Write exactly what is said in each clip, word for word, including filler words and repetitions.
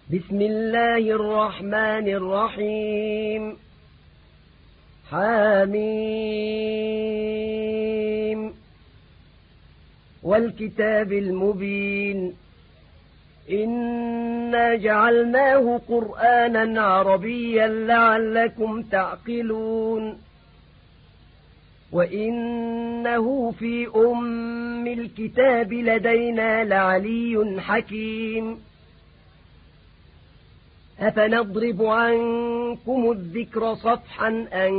بسم الله الرحمن الرحيم حميم والكتاب المبين إنا جعلناه قرآنا عربيا لعلكم تعقلون وإنه في أم الكتاب لدينا لعلي حكيم أفنضرب عنكم الذكر صفحا أن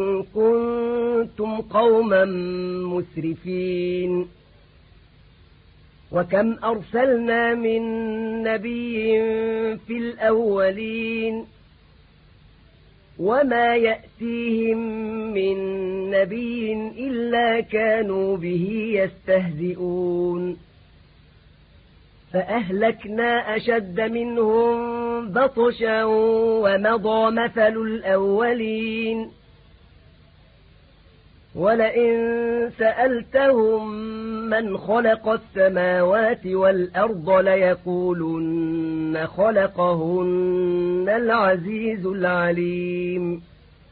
كنتم قوما مسرفين وكم أرسلنا من نبي في الأولين وما يأتيهم من نبي إلا كانوا به يستهزئون فأهلكنا أشد منهم بطشا ومضى مثل الأولين ولئن سألتهم من خلق السماوات والأرض ليقولن خلقهن العزيز العليم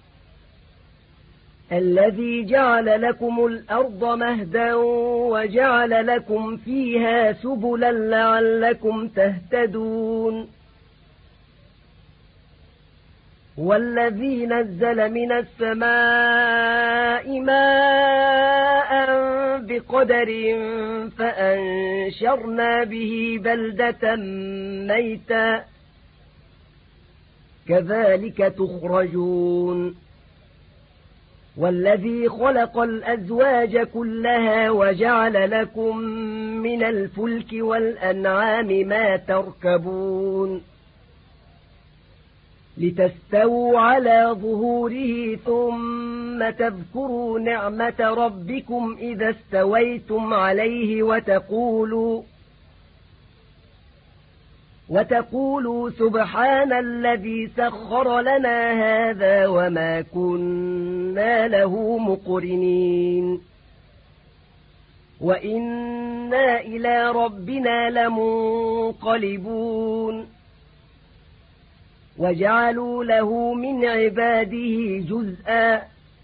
الذي جعل لكم الأرض مهدا وجعل لكم فيها سبلا لعلكم تهتدون والذي نزل من السماء ماء بقدر فأنشرنا به بلدة ميتا كذلك تخرجون والذي خلق الأزواج كلها وجعل لكم من الفلك والأنعام ما تركبون لتستووا على ظهوره ثم تذكروا نعمة ربكم إذا استويتم عليه وتقولوا وتقولوا سبحان الذي سخر لنا هذا وما كنا له مقرنين وإنا إلى ربنا لمنقلبون وجعلوا له من عباده جزءا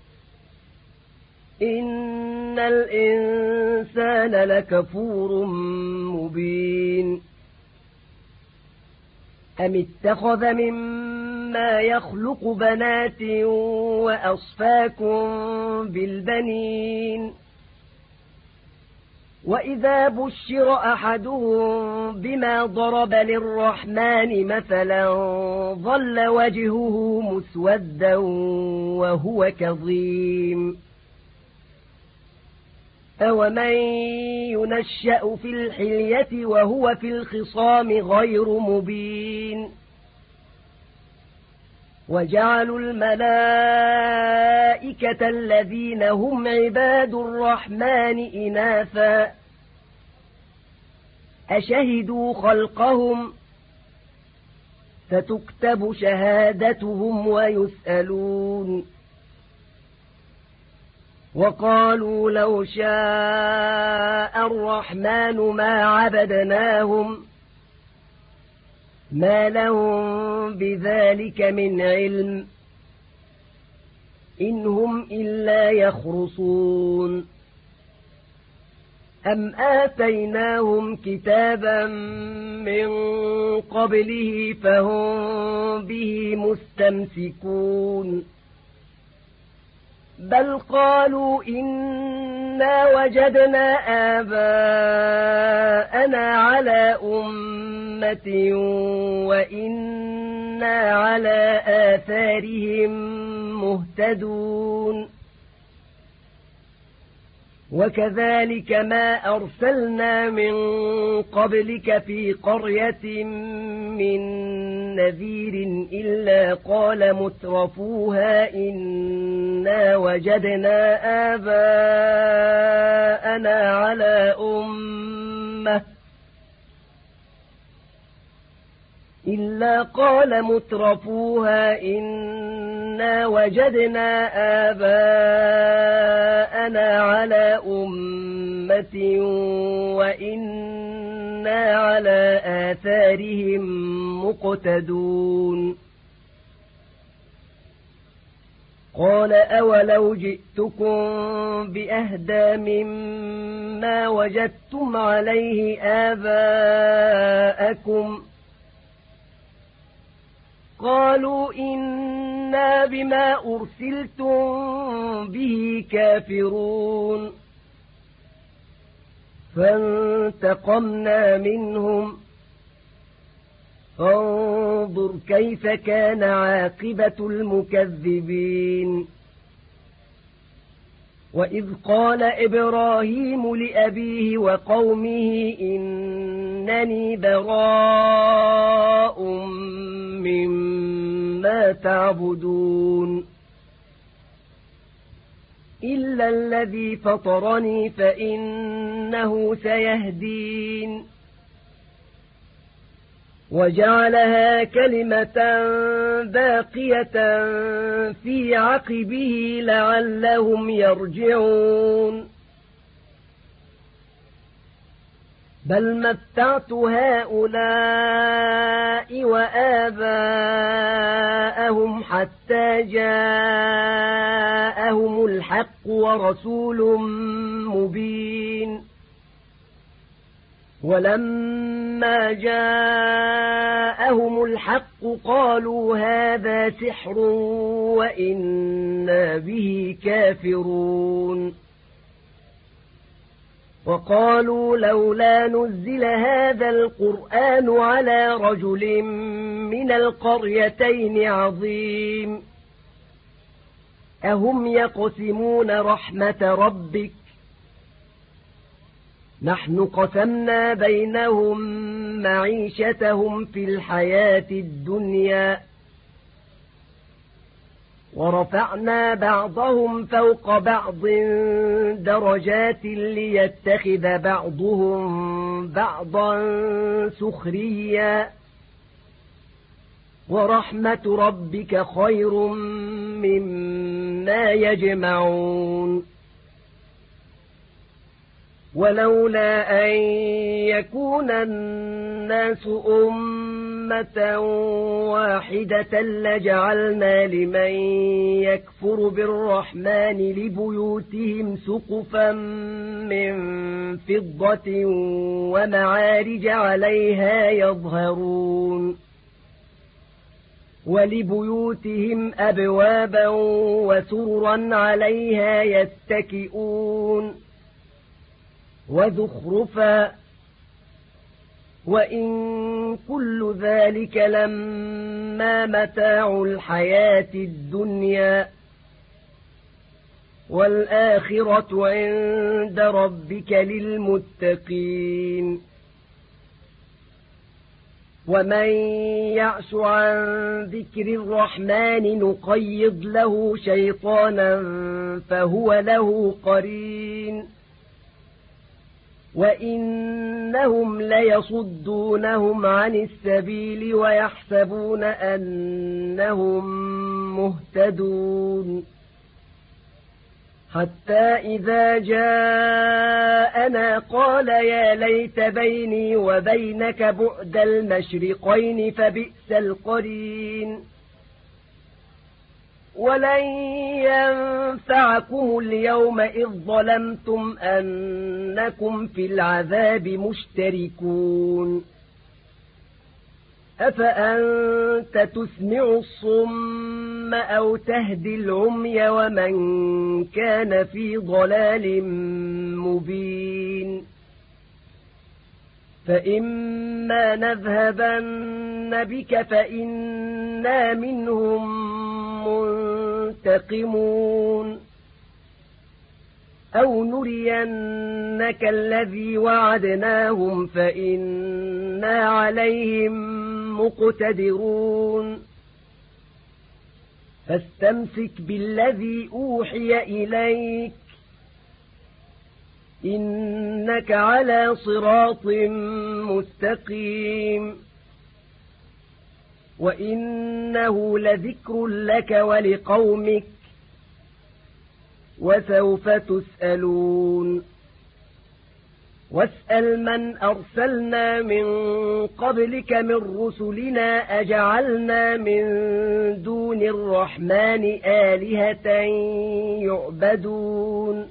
إن الإنسان لكفور مبين أم اتخذ مما يخلق بنات وأصفاكم بالبنين وإذا بشر أحدهم بما ضرب للرحمن مثلا ظل وجهه مسودا وهو كظيم أومن ينشأ في الحلية وهو في الخصام غير مبين وجعلوا الملائكة الذين هم عباد الرحمن إناثا أشهدوا خلقهم فتكتب شهادتهم ويسألون وقالوا لو شاء الرحمن ما عبدناهم ما لهم بذلك من علم إن هم إلا يخرصون أم آتيناهم كتابا من قبله فهم به مستمسكون بل قالوا إنا وجدنا آباءنا على أمة وإنا على آثارهم مهتدون وكذلك ما أرسلنا من قبلك في قرية من نذير إلا قال مترفوها إنا وجدنا آباءنا على أمة إلا قال مترفوها إنا وجدنا آباءنا على أمة وإنا إنا على آثارهم مقتدون قال أولو جئتكم بأهدى مما وجدتم عليه آباءكم قالوا إنا بما أرسلتم به كافرون فانتقمنا منهم فانظر كيف كان عاقبة المكذبين وإذ قال إبراهيم لأبيه وقومه إنني براء مما تعبدون إلا الذي فطرني فإنه سيهدين وجعلها كلمة باقية في عقبه لعلهم يرجعون بل متعت هؤلاء وآباءهم حتى جاءهم الحق ورسول مبين ولما جاءهم الحق قالوا هذا سحر وإنا به كافرون وقالوا لولا نزل هذا القرآن على رجل من القريتين عظيم أهم يقسمون رحمة ربك نحن قسمنا بينهم معيشتهم في الحياة الدنيا ورفعنا بعضهم فوق بعض درجات ليتخذ بعضهم بعضا سخريا ورحمة ربك خير مما يجمعون ولولا أن يكون الناس أمة واحدة لجعلنا لمن يكفر بالرحمن لبيوتهم سقفا من فضة ومعارج عليها يظهرون ولبيوتهم أبوابا وسررا عليها يتكئون وزخرفا وإن كل ذلك لما متاع الحياة الدنيا والآخرة عند ربك للمتقين ومن يعش عن ذكر الرحمن نقيض له شيطانا فهو له قرين وإنهم ليصدونهم عن السبيل ويحسبون أنهم مهتدون حتى إذا جاءنا قال يا ليت بيني وبينك بعد المشرقين فبئس القرين ولن ينفعكم اليوم إذ ظلمتم أنكم في العذاب مشتركون أفأنت تسمع الصم أو تهدي العمي ومن كان في ضلال مبين فإما نذهبن بك فإنا منهم منتقمون أو نرينك الذي وعدناهم فإنا عليهم مقتدرون فاستمسك بالذي أوحي إليك إنك على صراط مستقيم وإنه لذكر لك ولقومك وسوف تسألون واسأل من أرسلنا من قبلك من رسلنا أجعلنا من دون الرحمن آلهة يعبدون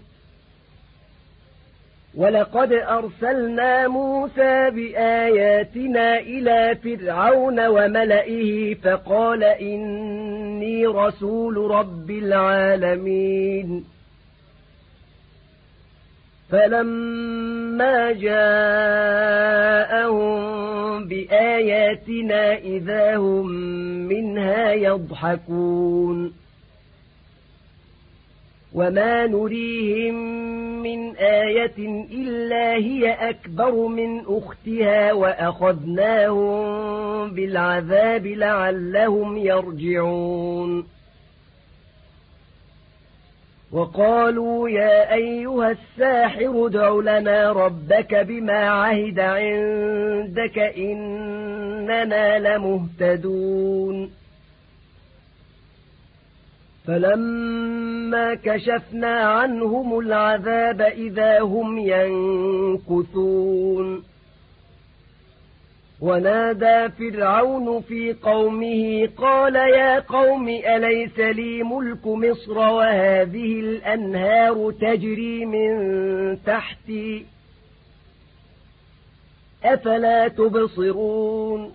ولقد أرسلنا موسى بآياتنا إلى فرعون وملئه فقال إني رسول رب العالمين فلما جاءهم بآياتنا إذا هم منها يضحكون وما نريهم من آية إلا هي أكبر من أختها وأخذناهم بالعذاب لعلهم يرجعون وقالوا يا أيها الساحر ادع لنا ربك بما عهد عندك إننا لمهتدون فلما كشفنا عنهم العذاب إذا هم ينكثون ونادى فرعون في قومه قال يا قوم أليس لي ملك مصر وهذه الأنهار تجري من تحتي أفلا تبصرون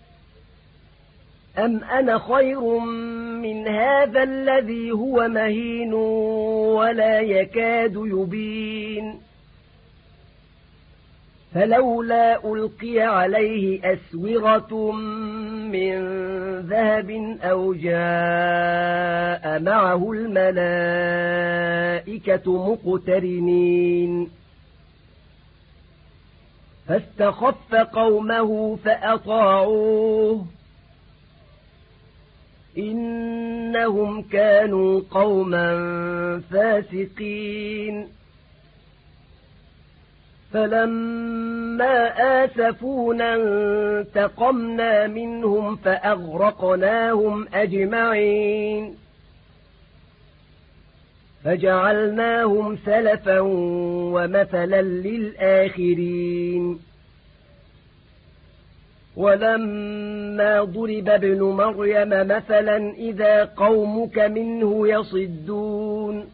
أم أنا خير من هذا الذي هو مهين ولا يكاد يبين فلولا ألقي عليه أسورة من ذهب أو جاء معه الملائكة مقترنين فاستخف قومه فأطاعوه إنهم كانوا قوما فاسقين فلما آسفونا انتقمنا منهم فأغرقناهم أجمعين فجعلناهم سلفا ومثلا للآخرين ولما ضرب ابن مريم مثلا إذا قومك منه يصدون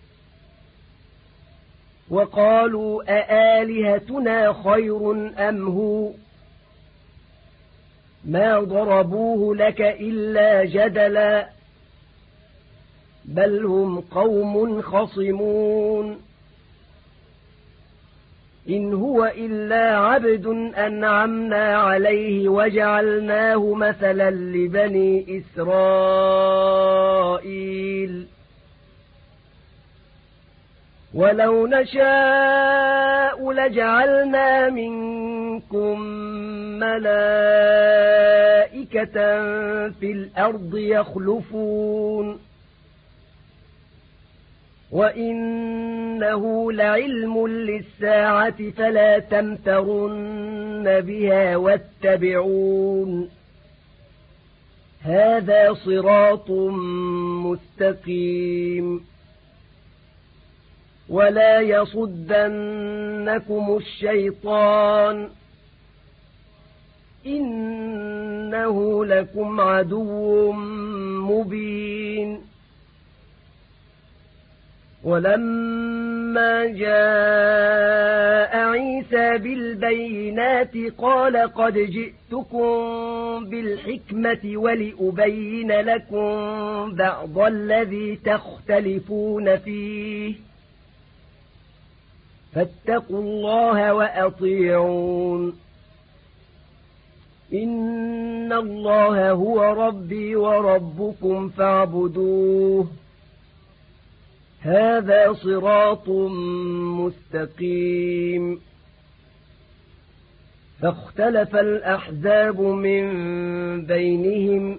وقالوا أآلهتنا خير أم هو ما ضربوه لك إلا جدلا بل هم قوم خصمون إن هو إلا عبد أنعمنا عليه وجعلناه مثلا لبني إسرائيل ولو نشاء لجعلنا منكم ملائكة في الأرض يخلفون وإنه لعلم للساعة فلا تمترن بها واتبعون هذا صراط مستقيم ولا يصدنكم الشيطان إنه لكم عدو مبين ولما جاء عيسى بالبينات قال قد جئتكم بالحكمة ولأبين لكم بعض الذي تختلفون فيه فاتقوا الله وأطيعون إن الله هو ربي وربكم فاعبدوه هذا صراط مستقيم فاختلف الأحزاب من بينهم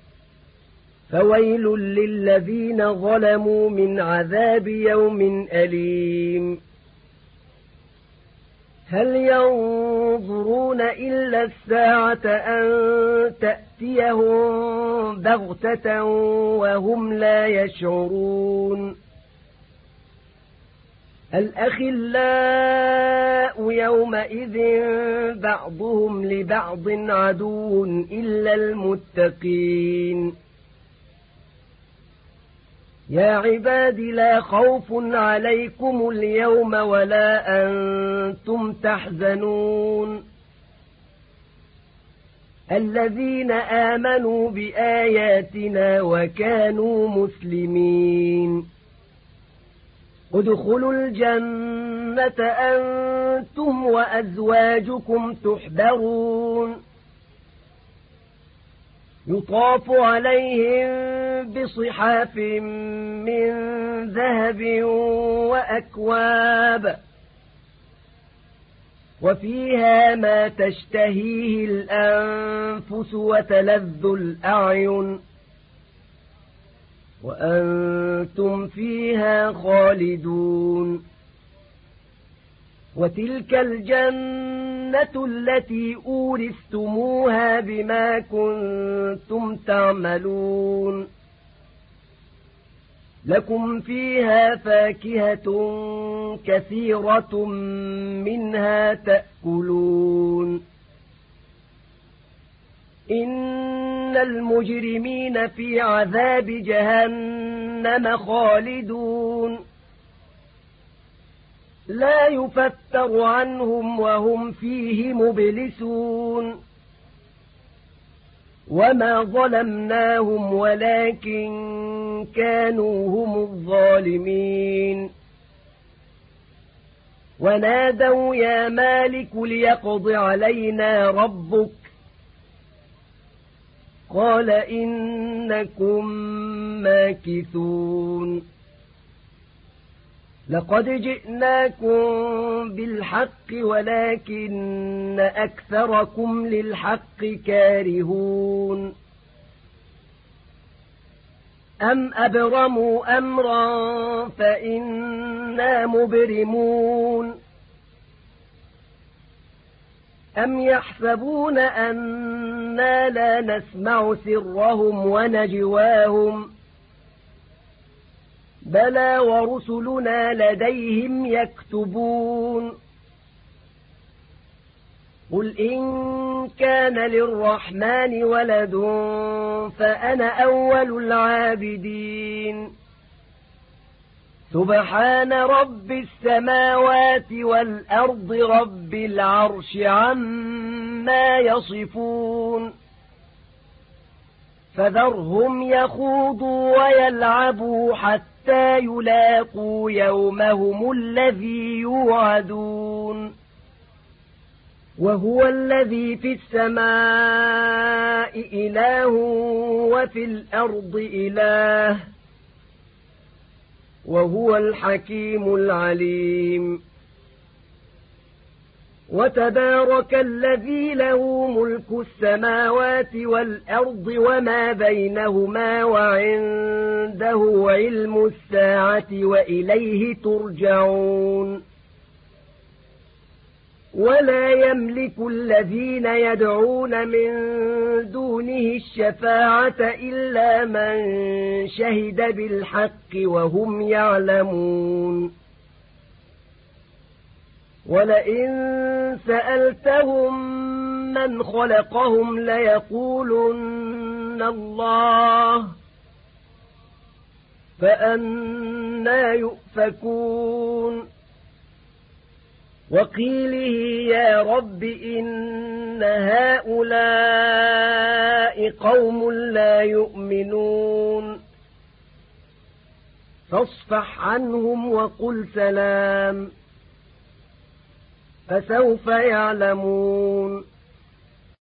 فويل للذين ظلموا من عذاب يوم أليم هل ينظرون إلا الساعة أن تأتيهم بغتة وهم لا يشعرون الأخلاء يومئذ بعضهم لبعض عدو إلا المتقين يا عباد لا خوف عليكم اليوم ولا أنتم تحزنون الذين آمنوا بآياتنا وكانوا مسلمين ادخلوا الجنة أنتم وأزواجكم تحبرون يطاف عليهم بصحاف من ذهب وأكواب وفيها ما تشتهيه الأنفس وتلذ الأعين وأنتم فيها خالدون وتلك الجنة التي أورثتموها بما كنتم تعملون لكم فيها فاكهة كثيرة منها تأكلون إن المجرمين في عذاب جهنم خالدون لا يفتر عنهم وهم فيه مبلسون وما ظلمناهم ولكن كانوا هم الظالمين ونادوا يا مالك ليقض علينا ربك قال إنكم ماكثون لقد جئناكم بالحق ولكن أكثركم للحق كارهون أم أبرموا أمرا فإنا مبرمون أم يحسبون أننا لا نسمع سرهم ونجواهم بلى ورسلنا لديهم يكتبون قل إن كان للرحمن ولد فأنا أول العابدين سبحان رب السماوات والأرض رب العرش عما يصفون فذرهم يخوضوا ويلعبوا حتى يلاقوا يومهم الذي يوعدون وهو الذي في السماء إله وفي الأرض إله وهو الحكيم العليم وتبارك الذي له ملك السماوات والأرض وما بينهما وعنده علم الساعة وإليه ترجعون ولا يملك الذين يدعون من دونه الشفاعة إلا من شهد بالحق وهم يعلمون ولئن سألتهم من خلقهم ليقولن الله فأنى يؤفكون وقيله يا رب إن هؤلاء قوم لا يؤمنون فاصفح عنهم وقل سلام فسوف يعلمون